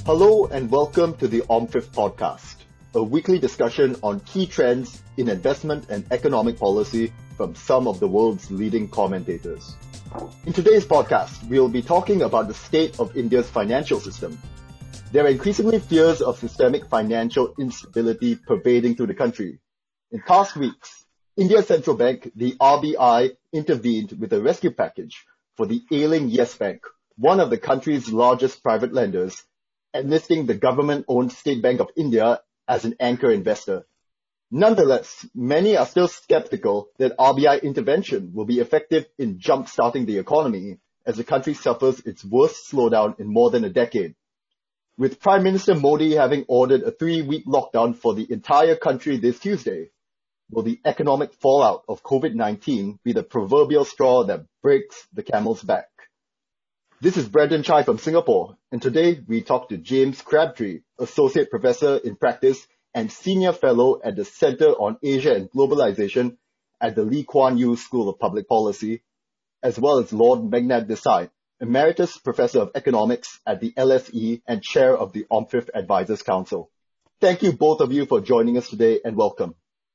Hello and welcome to the OM5 podcast, a weekly discussion on key trends in investment and economic policy from some of the world's leading commentators. In today's podcast, we'll be talking about the state of India's financial system. There are increasingly fears of systemic financial instability pervading through the country. In past weeks, India's central bank, the RBI, intervened with a rescue package for the ailing Yes Bank, one of the country's largest private lenders, enlisting the government-owned State Bank of India as an anchor investor. Nonetheless, many are still skeptical that RBI intervention will be effective in jump-starting the economy as the country suffers its worst slowdown in more than a decade. With Prime Minister Modi having ordered a 3-week lockdown for the entire country this Tuesday, will the economic fallout of COVID-19 be the proverbial straw that breaks the camel's back? This is Brandon Chai from Singapore, and today we talk to James Crabtree, Associate Professor in Practice and Senior Fellow at the Center on Asia and Globalization at the Lee Kuan Yew School of Public Policy, as well as Lord Meghnad Desai, Emeritus Professor of Economics at the LSE and Chair of the OM5 Advisors Council. Thank you both of you for joining us today and welcome.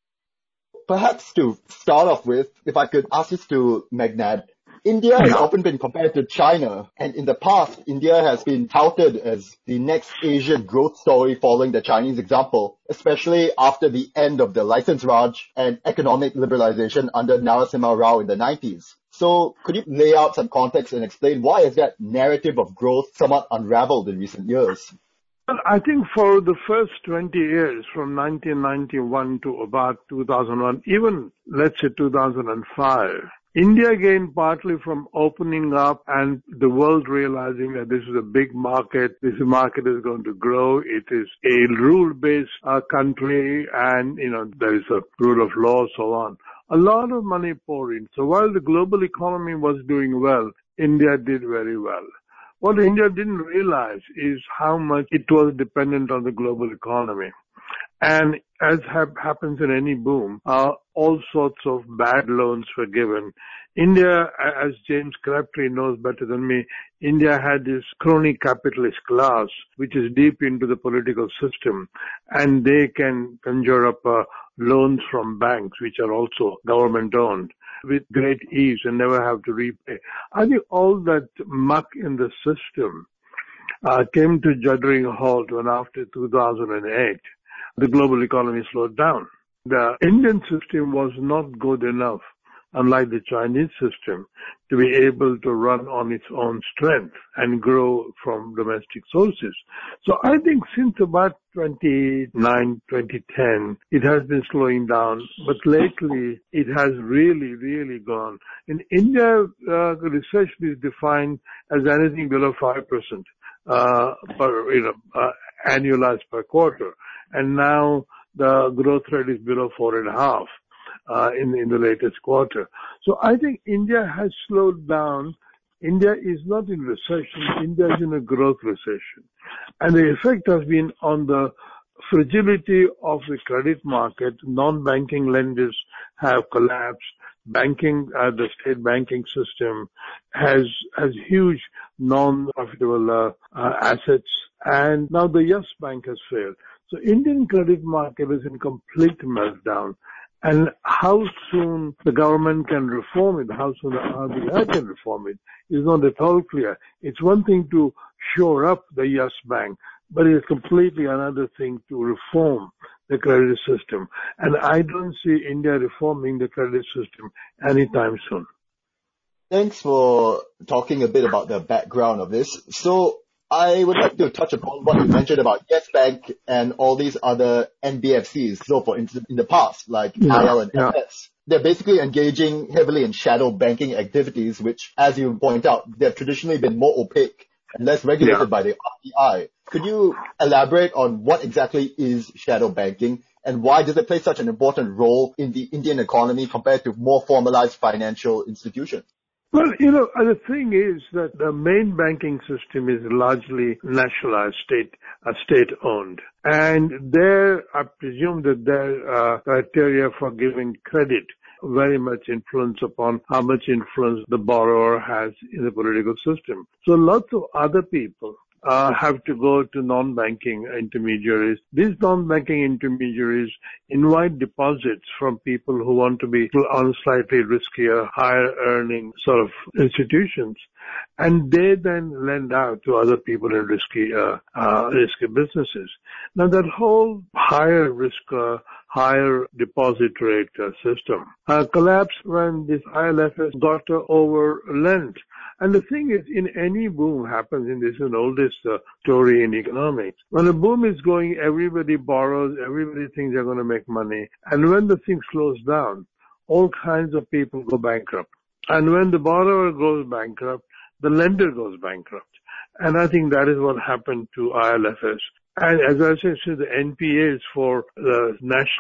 Perhaps to start off with, if I could ask this to Meghnad, India has often been compared to China, and in the past, India has been touted as the next Asian growth story following the Chinese example, especially after the end of the license Raj and economic liberalization under Narasimha Rao in the 90s. So could you lay out some context and explain why is that narrative of growth somewhat unraveled in recent years? Well, I think for the first 20 years, from 1991 to about 2001, even let's say 2005, India gained partly from opening up and the world realizing that this is a big market, this market is going to grow, it is a rule-based country and, there is a rule of law, so on. A lot of money poured in. So while the global economy was doing well, India did very well. What India didn't realize is how much it was dependent on the global economy. And as happens in any boom, all sorts of bad loans were given. India, as James Crabtree knows better than me, India had this crony capitalist class, which is deep into the political system, and they can conjure up loans from banks, which are also government-owned, with great ease and never have to repay. I think all that muck in the system came to juddering halt when after 2008, the global economy slowed down. The Indian system was not good enough, unlike the Chinese system, to be able to run on its own strength and grow from domestic sources. So I think since about 2009, 2010, it has been slowing down, but lately it has really gone. In India, the recession is defined as anything below 5%, annualized per quarter. And now the growth rate is below 4.5% in the latest quarter. So I think India has slowed down. India is not in recession. India is in a growth recession. And the effect has been on the fragility of the credit market. Non-banking lenders have collapsed. The state banking system has huge non-profitable assets. And now the Yes Bank has failed. So Indian credit market is in complete meltdown. And how soon the government can reform it, how soon the RBI can reform it, is not at all clear. It's one thing to shore up the Yes Bank, but it's completely another thing to reform the credit system. And I don't see India reforming the credit system anytime soon. Thanks for talking a bit about the background of this. So I would like to touch upon what you mentioned about Yes Bank and all these other NBFCs. So for instance, in the past, like IL and FS, they're basically engaging heavily in shadow banking activities, which, as you point out, they've traditionally been more opaque and less regulated by the RBI. Could you elaborate on what exactly is shadow banking and why does it play such an important role in the Indian economy compared to more formalized financial institutions? Well, the thing is that the main banking system is largely nationalized, state-owned. And there, I presume that their criteria for giving credit very much influence upon how much influence the borrower has in the political system. So lots of other people have to go to non-banking intermediaries. These non-banking intermediaries invite deposits from people who want to be on slightly riskier, higher earning sort of institutions. And they then lend out to other people in risky businesses. Now that whole higher risk, higher deposit rate system collapsed when this IL&FS got over-lent. And the thing is, in any boom happens, and this is an oldest story in economics, when a boom is going, everybody borrows, everybody thinks they're going to make money. And when the thing slows down, all kinds of people go bankrupt. And when the borrower goes bankrupt, the lender goes bankrupt. And I think that is what happened to IL&FS. And as I said, so the NPAs for the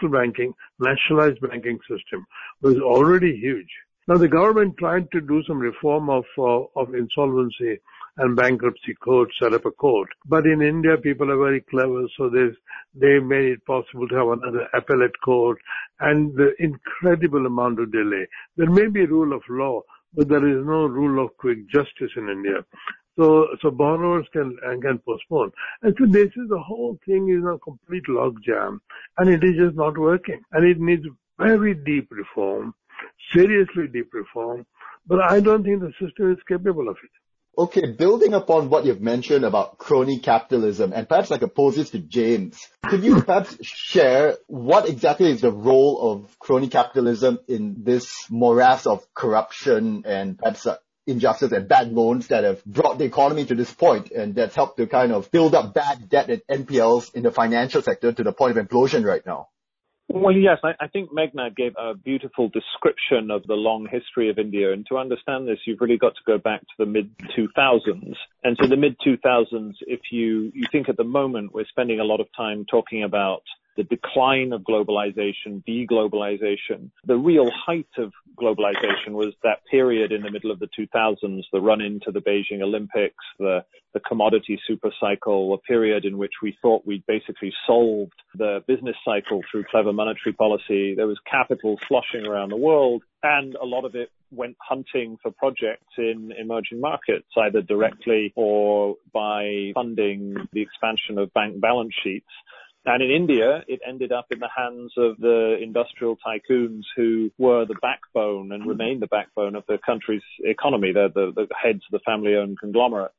nationalized banking system was already huge. Now the government tried to do some reform of insolvency and bankruptcy code, set up a code. But in India, people are very clever, so they made it possible to have another appellate code, and the incredible amount of delay. There may be a rule of law, but there is no rule of quick justice in India. So borrowers can postpone. And so this is the whole thing is a complete logjam, and it is just not working. And it needs very deep reform, seriously deep reform, but I don't think the system is capable of it. Okay, building upon what you've mentioned about crony capitalism, and perhaps I could pose this to James, could you perhaps share what exactly is the role of crony capitalism in this morass of corruption and perhaps injustice and bad loans that have brought the economy to this point, and that's helped to kind of build up bad debt and NPLs in the financial sector to the point of implosion right now? Well, yes, I think Meghnad gave a beautiful description of the long history of India. And to understand this, you've really got to go back to the mid-2000s. And so the mid-2000s, if you think at the moment, we're spending a lot of time talking about the decline of globalization, deglobalization. The real height of globalization was that period in the middle of the 2000s, the run into the Beijing Olympics, the commodity super cycle, a period in which we thought we'd basically solved the business cycle through clever monetary policy. There was capital sloshing around the world, and a lot of it went hunting for projects in emerging markets, either directly or by funding the expansion of bank balance sheets. And in India, it ended up in the hands of the industrial tycoons who were the backbone and remain the backbone of the country's economy. They're the heads of the family-owned conglomerates.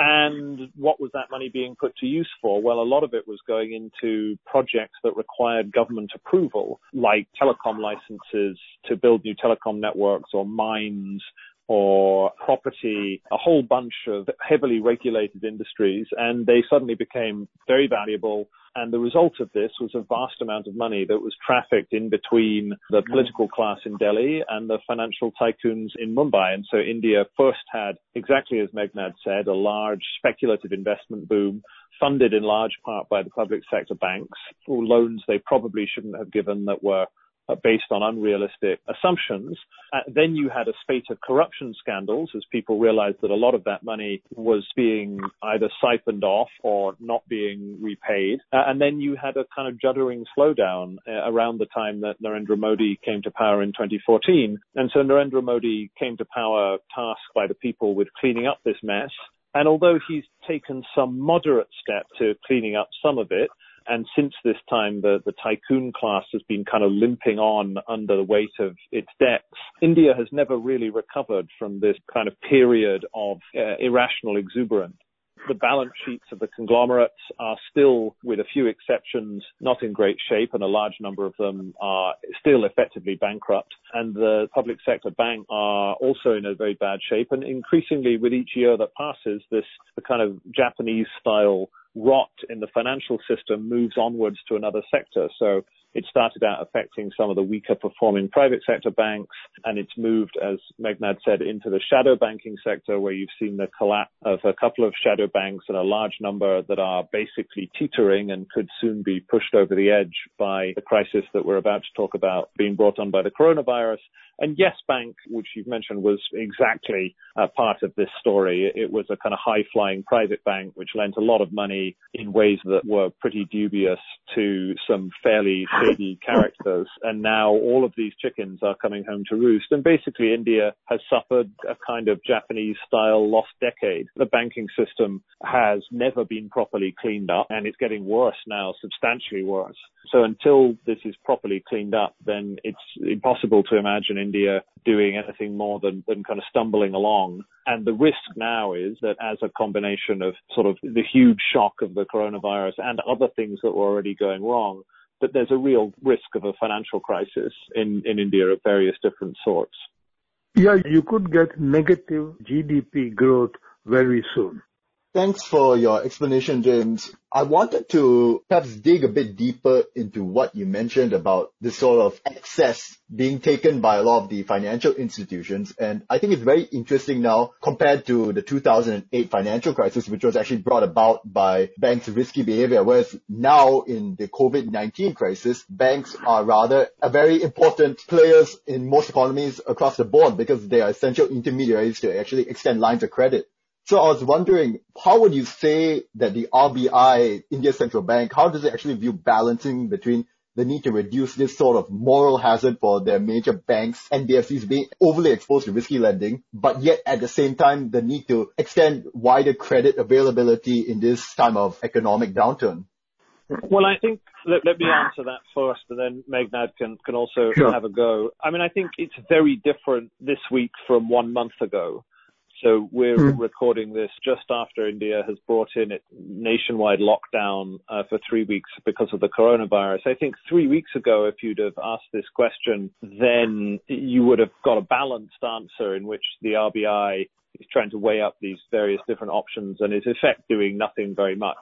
And what was that money being put to use for? Well, a lot of it was going into projects that required government approval, like telecom licenses to build new telecom networks or mines or property, a whole bunch of heavily regulated industries, and they suddenly became very valuable. And the result of this was a vast amount of money that was trafficked in between the political class in Delhi and the financial tycoons in Mumbai. And so India first had, exactly as Meghnad said, a large speculative investment boom, funded in large part by the public sector banks for loans they probably shouldn't have given that were based on unrealistic assumptions. Then you had a spate of corruption scandals as people realized that a lot of that money was being either siphoned off or not being repaid. And then you had a kind of juddering slowdown around the time that Narendra Modi came to power in 2014. And so Narendra Modi came to power tasked by the people with cleaning up this mess. And although he's taken some moderate step to cleaning up some of it, and since this time, the tycoon class has been kind of limping on under the weight of its debts, India has never really recovered from this kind of period of irrational exuberance. The balance sheets of the conglomerates are still, with a few exceptions, not in great shape, and a large number of them are still effectively bankrupt. And the public sector banks are also in a very bad shape. And increasingly, with each year that passes, the kind of Japanese-style rot in the financial system moves onwards to another sector. So it started out affecting some of the weaker performing private sector banks, and it's moved, as Meghnad said, into the shadow banking sector, where you've seen the collapse of a couple of shadow banks and a large number that are basically teetering and could soon be pushed over the edge by the crisis that we're about to talk about being brought on by the coronavirus. And Yes Bank, which you've mentioned, was exactly part of this story. It was a kind of high-flying private bank which lent a lot of money in ways that were pretty dubious to some fairly shady characters. And now all of these chickens are coming home to roost. And basically India has suffered a kind of Japanese-style lost decade. The banking system has never been properly cleaned up, and it's getting worse now, substantially worse. So until this is properly cleaned up, then it's impossible to imagine India doing anything more than kind of stumbling along. And the risk now is that as a combination of sort of the huge shock of the coronavirus and other things that were already going wrong, that there's a real risk of a financial crisis in India of various different sorts. Yeah, you could get negative GDP growth very soon. Thanks for your explanation, James. I wanted to perhaps dig a bit deeper into what you mentioned about this sort of excess being taken by a lot of the financial institutions. And I think it's very interesting now compared to the 2008 financial crisis, which was actually brought about by banks' risky behavior, whereas now in the COVID-19 crisis, banks are rather a very important players in most economies across the board because they are essential intermediaries to actually extend lines of credit. So I was wondering, how would you say that the RBI, India's central bank, how does it actually view balancing between the need to reduce this sort of moral hazard for their major banks, NBFCs being overly exposed to risky lending, but yet at the same time, the need to extend wider credit availability in this time of economic downturn? Well, I think, let me answer that first, and then Meghnad can also have a go. I mean, I think it's very different this week from 1 month ago. So we're recording this just after India has brought in its nationwide lockdown for 3 weeks because of the coronavirus. I think 3 weeks ago, if you'd have asked this question, then you would have got a balanced answer in which the RBI is trying to weigh up these various different options and is in effect doing nothing very much.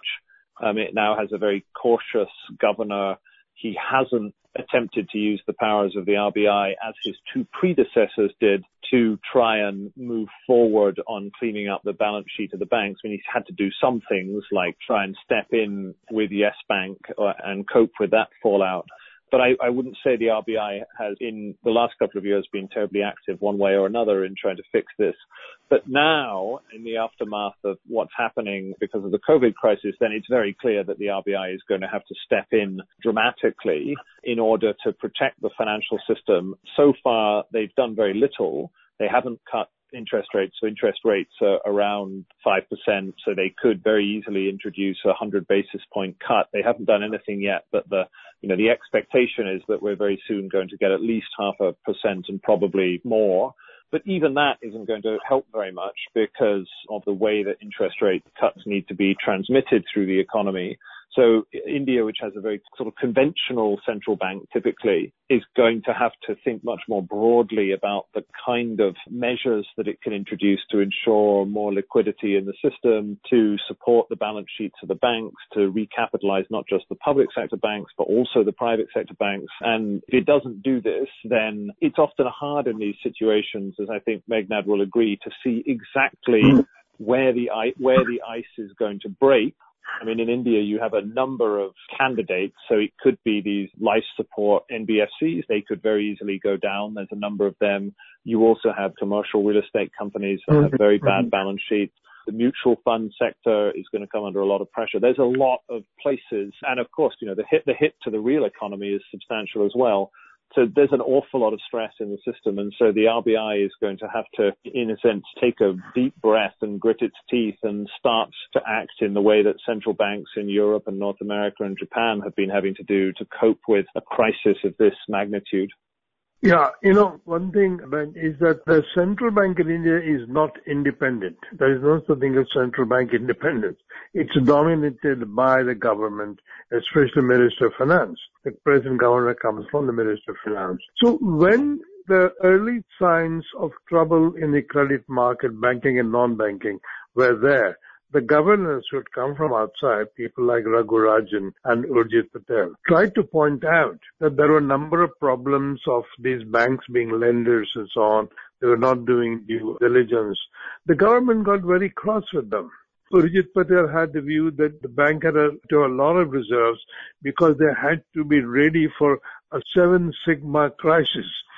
It now has a very cautious governor. He hasn't attempted to use the powers of the RBI as his two predecessors did to try and move forward on cleaning up the balance sheet of the banks. I mean, he's had to do some things like try and step in with Yes Bank and cope with that fallout. But I wouldn't say the RBI has, in the last couple of years, been terribly active one way or another in trying to fix this. But now, in the aftermath of what's happening because of the COVID crisis, then it's very clear that the RBI is going to have to step in dramatically in order to protect the financial system. So far, they've done very little. They haven't cut interest rates. So interest rates are around 5%. So they could very easily introduce a 100 basis point cut. They haven't done anything yet, but the expectation is that we're very soon going to get at least 0.5% and probably more. But even that isn't going to help very much because of the way that interest rate cuts need to be transmitted through the economy. So India, which has a very sort of conventional central bank typically, is going to have to think much more broadly about the kind of measures that it can introduce to ensure more liquidity in the system, to support the balance sheets of the banks, to recapitalize not just the public sector banks, but also the private sector banks. And if it doesn't do this, then it's often hard in these situations, as I think Meghnad will agree, to see exactly where the ice is going to break. I mean, in India, you have a number of candidates, so it could be these life support NBFCs. They could very easily go down. There's a number of them. You also have commercial real estate companies that have very bad balance sheets. The mutual fund sector is going to come under a lot of pressure. There's a lot of places. And of course, the hit to the real economy is substantial as well. So there's an awful lot of stress in the system. And so the RBI is going to have to, in a sense, take a deep breath and grit its teeth and start to act in the way that central banks in Europe and North America and Japan have been having to do to cope with a crisis of this magnitude. Yeah, one thing, Ben, is that the central bank in India is not independent. There is no such thing as central bank independence. It's dominated by the government, especially Minister of Finance. The present governor comes from the Minister of Finance. So when the early signs of trouble in the credit market, banking and non-banking, were there, the governors who had come from outside, people like Raghu Rajan and Urjit Patel, tried to point out that there were a number of problems of these banks being lenders and so on. They were not doing due diligence. The government got very cross with them. Urjit Patel had the view that the bank had a lot of reserves because they had to be ready for a 7 sigma crisis.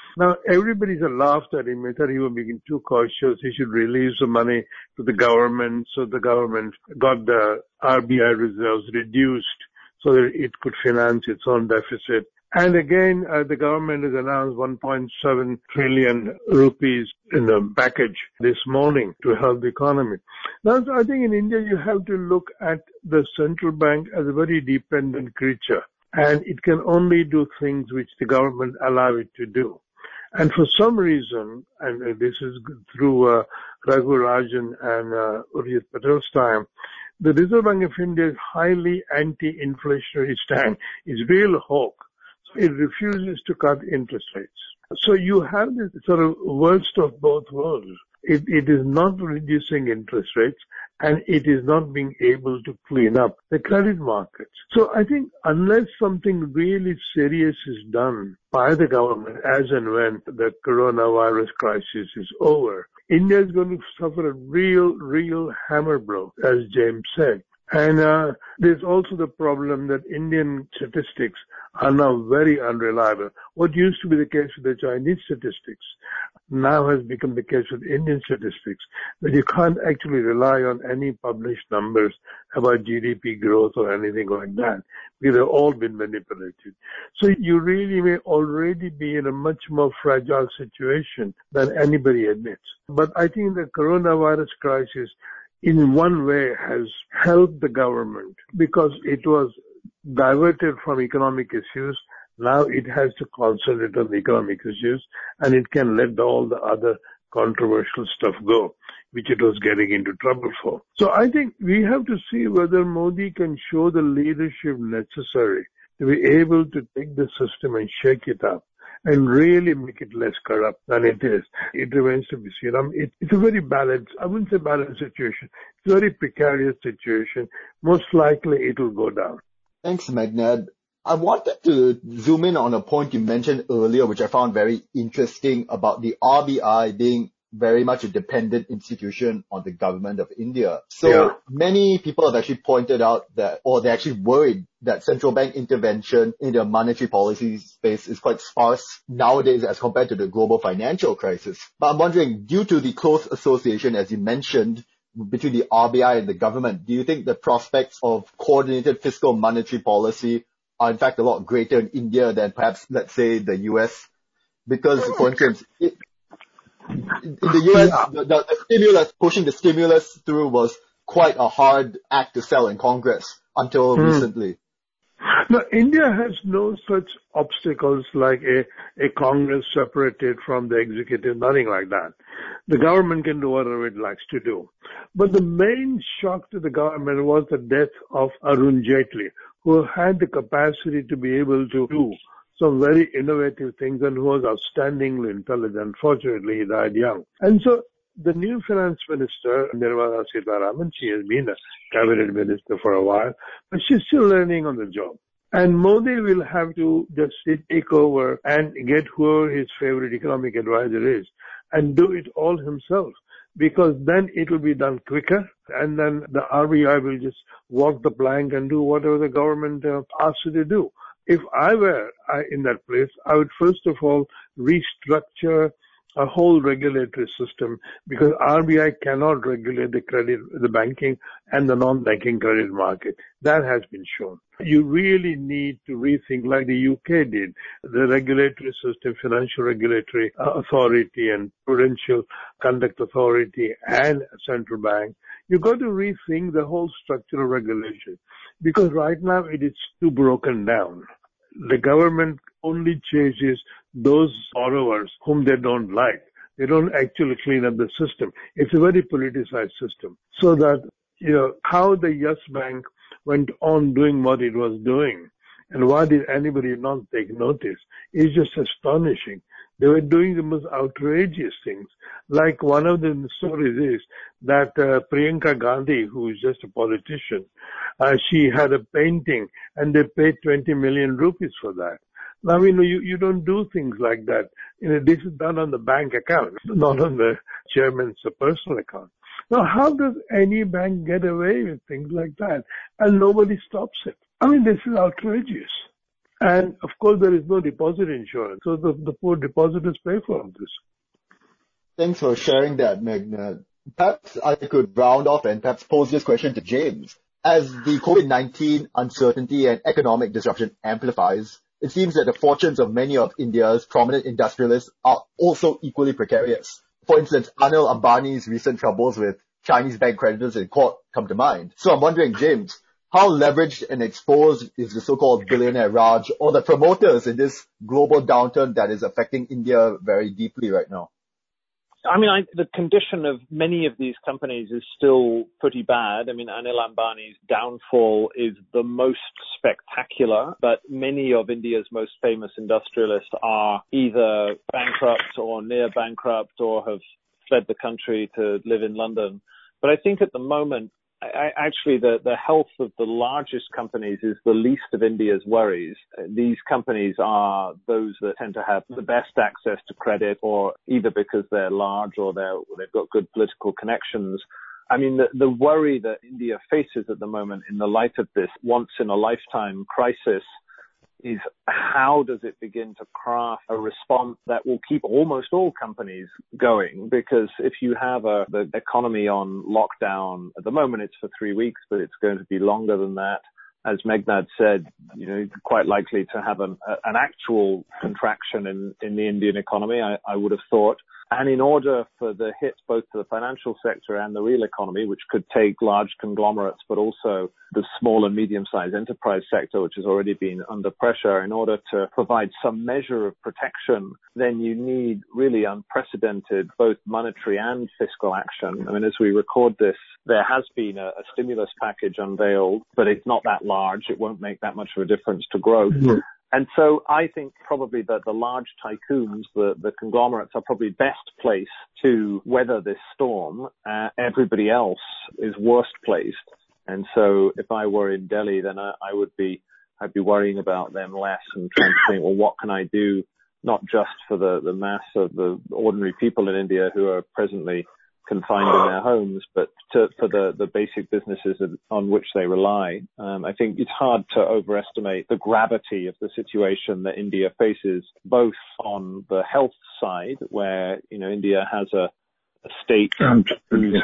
Now, everybody's laughed at him. They thought he was being too cautious. He should release the money to the government. So the government got the RBI reserves reduced so that it could finance its own deficit. And again, the government has announced 1.7 trillion rupees in a package this morning to help the economy. Now, so I think in India, you have to look at the central bank as a very dependent creature. And it can only do things which the government allow it to do. And for some reason, and this is through Raghu Rajan and Urjit Patel's time, the Reserve Bank of India's highly anti-inflationary stand is real hawk. So it refuses to cut interest rates. So you have this sort of worst of both worlds. It is not reducing interest rates, and it is not being able to clean up the credit markets. So I think unless something really serious is done by the government as and when the coronavirus crisis is over, India is going to suffer a real hammer blow, as James said. And there's also the problem that Indian statistics are now very unreliable. What used to be the case with the Chinese statistics now has become the case with Indian statistics, that you can't actually rely on any published numbers about GDP growth or anything like that, because they've all been manipulated. So you really may already be in a much more fragile situation than anybody admits. But I think the coronavirus crisis in one way has helped the government because it was diverted from economic issues. Now it has to concentrate on the economic issues, and it can let all the other controversial stuff go, which it was getting into trouble for. So I think we have to see whether Modi can show the leadership necessary to be able to take the system and shake it up and really make it less corrupt than it is. It remains to be seen. It's a very balanced, I wouldn't say balanced situation. It's a very precarious situation. Most likely it will go down. Thanks, Meghnad. I wanted to zoom in on a point you mentioned earlier, which I found very interesting, about the RBI being very much a dependent institution on the government of India. So many people have actually pointed out that, or they're actually worried that central bank intervention in the monetary policy space is quite sparse nowadays as compared to the global financial crisis. But I'm wondering, due to the close association, as you mentioned, between the RBI and the government, do you think the prospects of coordinated fiscal monetary policy are in fact a lot greater in India than perhaps, let's say, the US? Because, for instance, in the US, the stimulus, pushing the stimulus through was quite a hard act to sell in Congress until recently. Now, India has no such obstacles like a Congress separated from the executive, nothing like that. The government can do whatever it likes to do. But the main shock to the government was the death of Arun Jaitley, who had the capacity to be able to do some very innovative things and who was outstandingly intelligent. Fortunately, he died young. And so the new finance minister, Nirmala Sitharaman, she has been a cabinet minister for a while, but she's still learning on the job. And Modi will have to just take over and get whoever his favorite economic advisor is and do it all himself, because then it will be done quicker, and then the RBI will just walk the plank and do whatever the government asks it to do. If I were in that place, I would first of all restructure a whole regulatory system, because RBI cannot regulate the credit, the banking and the non-banking credit market. That has been shown. You really need to rethink, like the UK did, the regulatory system, financial regulatory authority and prudential conduct authority and central bank. You've got to rethink the whole structure of regulation, because right now it is too broken down. The government only chases those borrowers whom they don't like. They don't actually clean up the system. It's a very politicized system. So that, how the Yes Bank went on doing what it was doing, and why did anybody not take notice, is just astonishing. They were doing the most outrageous things. Like one of the stories is that Priyanka Gandhi, who is just a politician, she had a painting and they paid 20 million rupees for that. Now, you don't do things like that. This is done on the bank account, not on the chairman's personal account. Now, how does any bank get away with things like that? And nobody stops it. This is outrageous. And of course, there is no deposit insurance. So the poor depositors pay for this. Thanks for sharing that, Meghna. Perhaps I could round off and perhaps pose this question to James. As the COVID-19 uncertainty and economic disruption amplifies, it seems that the fortunes of many of India's prominent industrialists are also equally precarious. For instance, Anil Ambani's recent troubles with Chinese bank creditors in court come to mind. So I'm wondering, James, how leveraged and exposed is the so-called billionaire Raj or the promoters in this global downturn that is affecting India very deeply right now? I mean, the condition of many of these companies is still pretty bad. I mean, Anil Ambani's downfall is the most spectacular, but many of India's most famous industrialists are either bankrupt or near bankrupt or have fled the country to live in London. But I think at the moment, actually, the health of the largest companies is the least of India's worries. These companies are those that tend to have the best access to credit, or either because they're large or they've got good political connections. I mean, the worry that India faces at the moment in the light of this once-in-a-lifetime crisis is how does it begin to craft a response that will keep almost all companies going? Because if you have the economy on lockdown, at the moment it's for 3 weeks, but it's going to be longer than that. As Meghnad said, quite likely to have an actual contraction in the Indian economy, I would have thought. And in order for the hit both to the financial sector and the real economy, which could take large conglomerates, but also the small and medium-sized enterprise sector, which has already been under pressure, in order to provide some measure of protection, then you need really unprecedented both monetary and fiscal action. I mean, as we record this, there has been a stimulus package unveiled, but it's not that large. It won't make that much of a difference to growth. Mm-hmm. And so I think probably that the large tycoons, the conglomerates, are probably best placed to weather this storm. Everybody else is worst placed. And so if I were in Delhi, then I'd be worrying about them less and trying to think, well, what can I do, not just for the mass of the ordinary people in India who are presently confined in their homes, but for the basic businesses on which they rely. I think it's hard to overestimate the gravity of the situation that India faces, both on the health side, where India has a state whose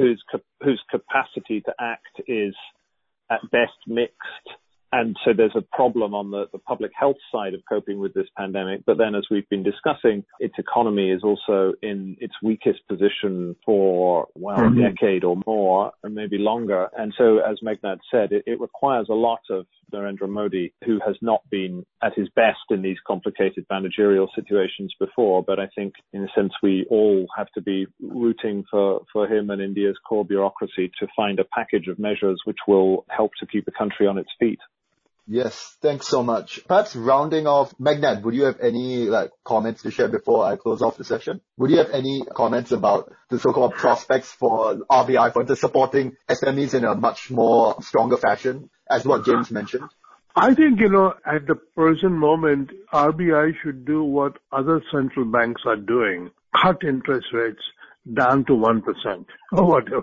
capacity to act is at best mixed. And so there's a problem on the public health side of coping with this pandemic. But then, as we've been discussing, its economy is also in its weakest position for, a decade or more, and maybe longer. And so, as Meghnad said, it requires a lot of Narendra Modi, who has not been at his best in these complicated managerial situations before. But I think, in a sense, we all have to be rooting for him and India's core bureaucracy to find a package of measures which will help to keep the country on its feet. Yes, thanks so much. Perhaps rounding off, Meghnad, would you have any comments to share before I close off the session? Would you have any comments about the so-called prospects for RBI for supporting SMEs in a much more stronger fashion, as what James mentioned? I think, at the present moment, RBI should do what other central banks are doing, cut interest rates down to 1% or whatever.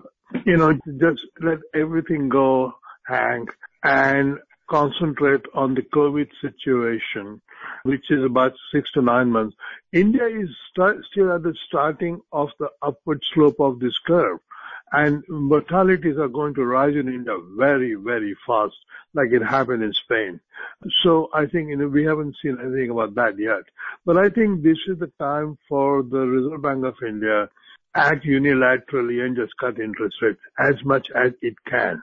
Just let everything go, hang, and concentrate on the COVID situation, which is about 6 to 9 months. India is still at the starting of the upward slope of this curve, and mortalities are going to rise in India very, very fast, like it happened in Spain. So I think, we haven't seen anything about that yet. But I think this is the time for the Reserve Bank of India act unilaterally and just cut interest rates as much as it can.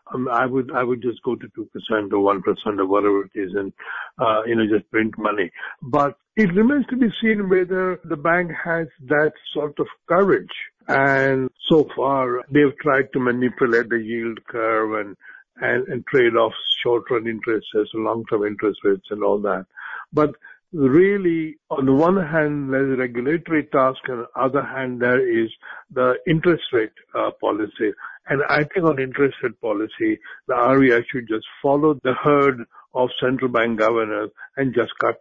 I would just go to 2% or 1% or whatever it is and, just print money. But it remains to be seen whether the bank has that sort of courage. And so far, they've tried to manipulate the yield curve and trade off short-run interest rates, long-term interest rates and all that. But really, on the one hand, there's a regulatory task, and on the other hand, there is the interest rate policy. And I think on interest rate policy, the RBI should just follow the herd of central bank governors and just cut.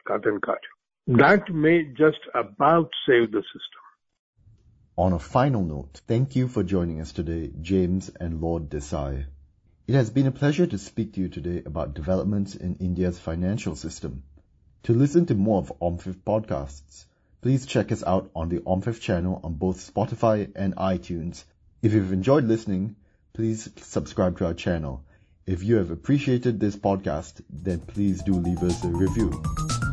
That may just about save the system. On a final note, thank you for joining us today, James and Lord Desai. It has been a pleasure to speak to you today about developments in India's financial system. To listen to more of OM5 podcasts, please check us out on the OM5 channel on both Spotify and iTunes. If you've enjoyed listening, please subscribe to our channel. If you have appreciated this podcast, then please do leave us a review.